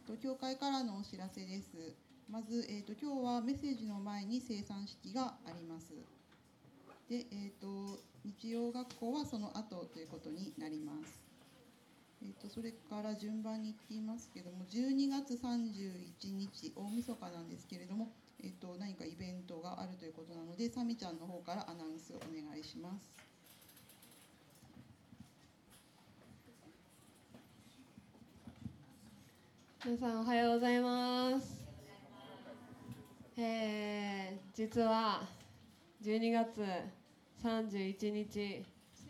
教会からのお知らせです。まず、今日はメッセージの前に生産式があります。で、日曜学校はその後ということになります。それから順番に言っていますけども、12月31日大晦日なんですけれども、何かイベントがあるということなので、サミちゃんの方からアナウンスをお願いします。 皆さんおはようございます。実は12月31日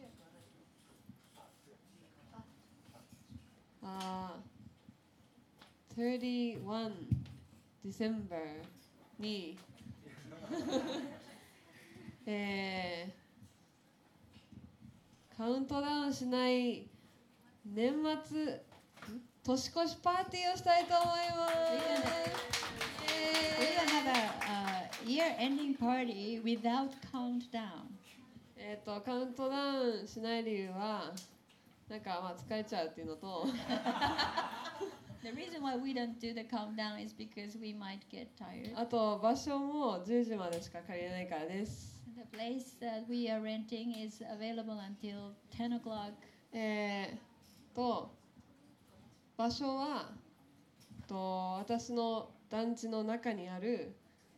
31 December にカウントダウンしない年末年越しパーティーをしたいと思います。 We're gonna have a year-ending party without countdown. カウントダウンしない理由はなんか疲れちゃうっていうのと The reason why we don't do the countdown is because we might get tired. あと場所も10時までしか借りれないからです。 The place that we are renting is available until 10 o'clock. 場所は私の団地の中にある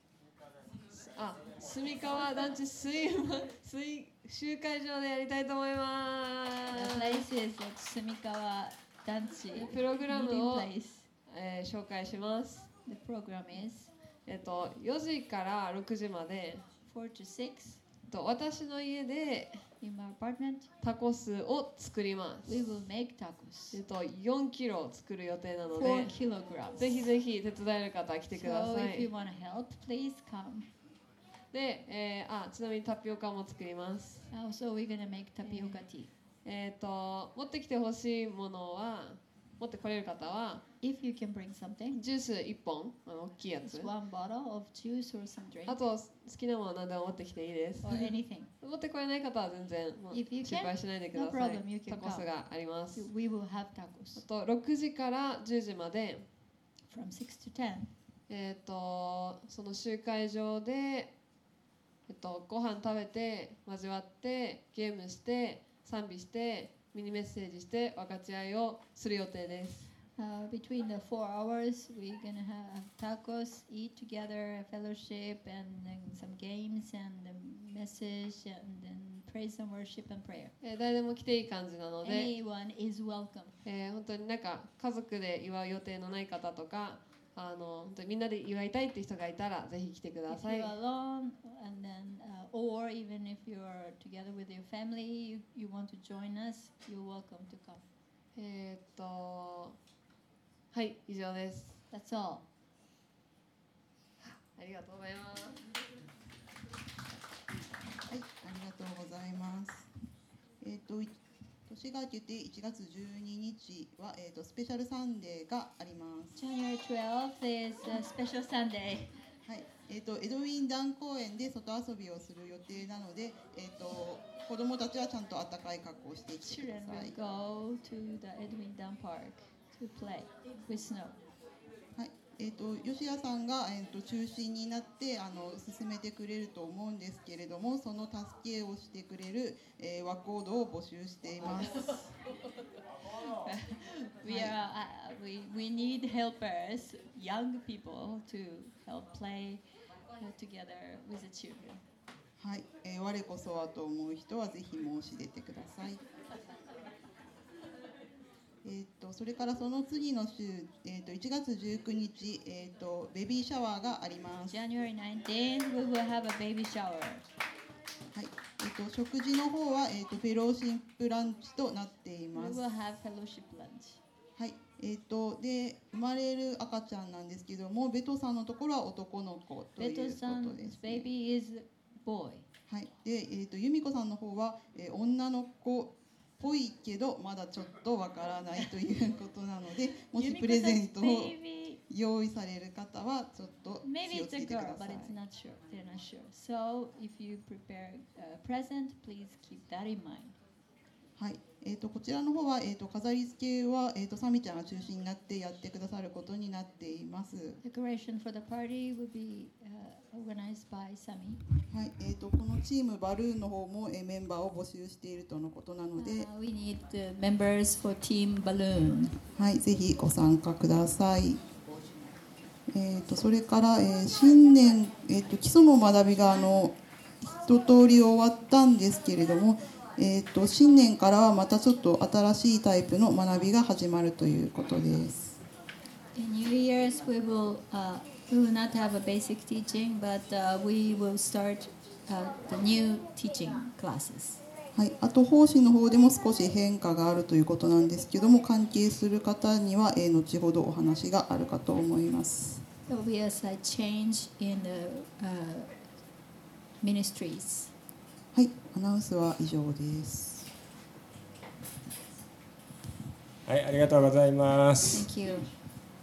住川団地集会場でやりたいと思います。 The place is at 住川団地プログラムを、 meeting place. 紹介します。 The program is 4時から6時まで 4 to 6. 私の家で In my apartment, タコスを作ります。 we will make tacos. 4キロ作る予定なの 4 で kilograms. ぜひぜひ手伝える方は来てくだ So さ if you い。 want to help, please come. で、ちなみにタピオカも作ります。 Also, we're gonna make tapioca tea. 持ってきてほしいものは持ってこれる方は If you can bring something, ジュース1本大きいや just つ one bottle of juice or some drink あと好きなもの何でも持ってきていいです。 or anything. 持ってこれない方は全然もう If you can, 心配しないでくだ no さい。 problem, you can タコスがあります。 We will have あ tacos と6時から10時まで from 6 to 10. その集会場で、ご飯食べて交わってゲームして賛美してミニメッセージして分かち合いをする予定です。 Between the 4 hours, we're gonna have tacos, eat together, a fellowship, and then some games, and a message, and then praise and worship and prayer. 誰でも来ていい感じなので、 Anyone is welcome. 本当になんか家族で祝う予定のない方とか本当にみんなで祝いたいっていう人がいたらぜひ来てくだ If さい。 you're alone, and then, or even if you're together with your family, you want to join us, you're welcome to come. はい、以上です。 That's all. ありがとうございます。 はい、ありがとうございます。年が明けて1月12日は、スペシャルサンデーがあります。 January 12th is a special Sunday. はい、エドウィン団公園で外遊びをする予定なので、子どもたちはちゃんと暖かい格好をしてきてくだ Children さい。 will go to the Edwin Dam Park to play with snow. はい、吉谷さんが、中心になって進めてくれると思うんですけれども、その助けをしてくれる、和コードを募集しています。 We need helpers, young people, to help play together with the children. はい、我こそはと思う人はぜひ申し出てください。それからその次の週、1月19日、ベビーシャワーがあります。 January 19th, we will have a baby shower. はい、食事の方は、フェローシップランチとなってい We ます。 will have fellowship lunch. はい、で生まれる赤ちゃんなんですけども、ベトさんのところは男の子ということで Beto す、 san's baby is boy. はい、で、由美子さんの方は、女の子っぽいけどまだちょっとわからないということなので、もしプレゼントを baby, 用意される方はちょっと maybe 気を it's つ a けてく girl, ださ but い。 it's not sure. They're not sure. So if you prepare a present, please keep that in mind. はい、 こちらの方は、飾り付けは、サミちゃんが中心になってやってくださることになっています。 Decoration for the party will be organized by Sami. はい、このチームバルーンの方も、メンバーを募集しているとのことなので、 We need the members for Team Balloon. はい、ぜひご参加ください。それから、新年、基礎の学びが一通り終わったんですけれども、新年からはまたちょっと新しいタイプの学びが始まるということです。 In New Year's, we will not have a basic teaching, but we will start the new teaching classes. はい、あと奉仕の方でも少し変化があるということなんですけども、関係する方には、後ほどお話があるかと思います。 There will be a slight change in the ministries. はい、アナウンスは以上です。 はい、ありがとうございます。 Thank you.